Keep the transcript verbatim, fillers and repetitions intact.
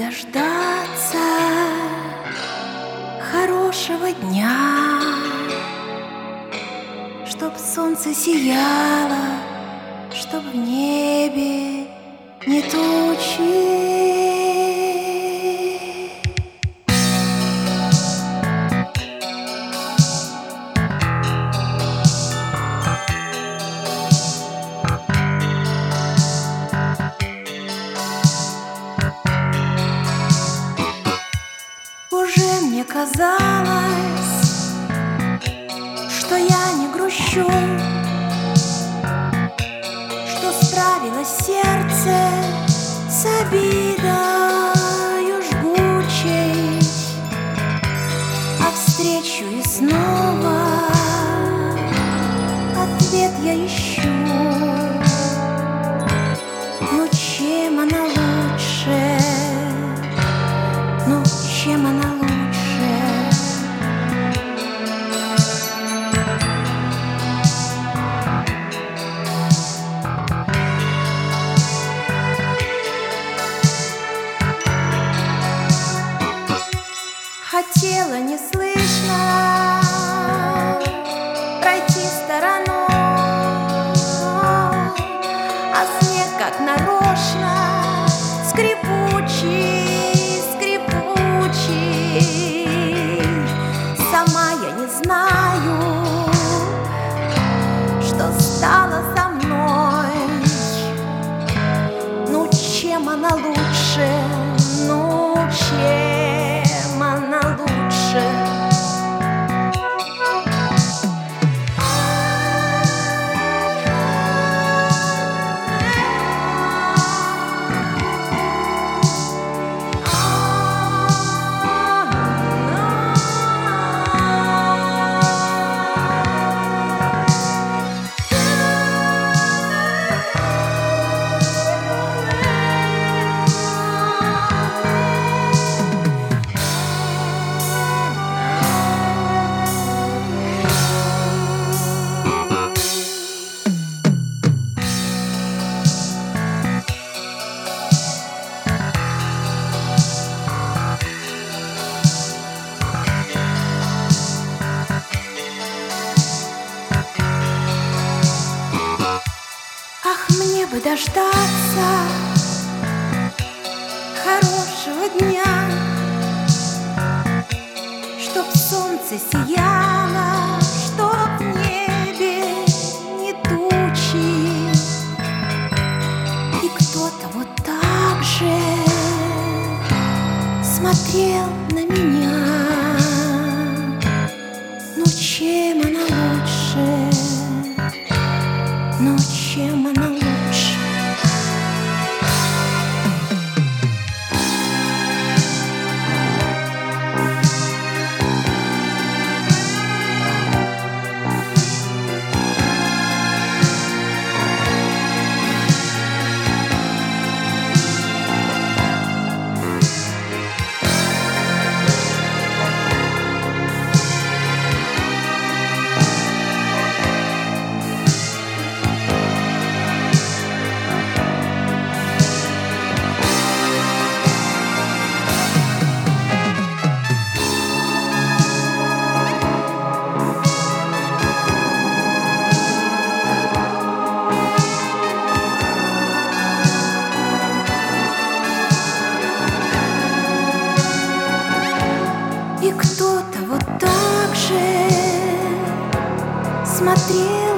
дождаться хорошего дня, чтоб солнце сияло, чтоб в небе не тучи. Уже мне казалось, что я не грущу, что справилось сердце с обидою жгучей, а встречу и снова ответ я ищу. Ну чем она лучше? Ну чем она лучше? Хотела неслышно пройти стороной, а снег как нарочно скрипучий, скрипучий. Сама я не знаю, что стало со мной. Ну чем она лучше? Ну чем она лучше? Мне бы дождаться хорошего дня, чтоб солнце сияло, чтоб в небе не тучи, и кто-то вот так же смотрел на меня. Ну чем она лучше? Ну чем она лучше? И кто-то вот так же смотрел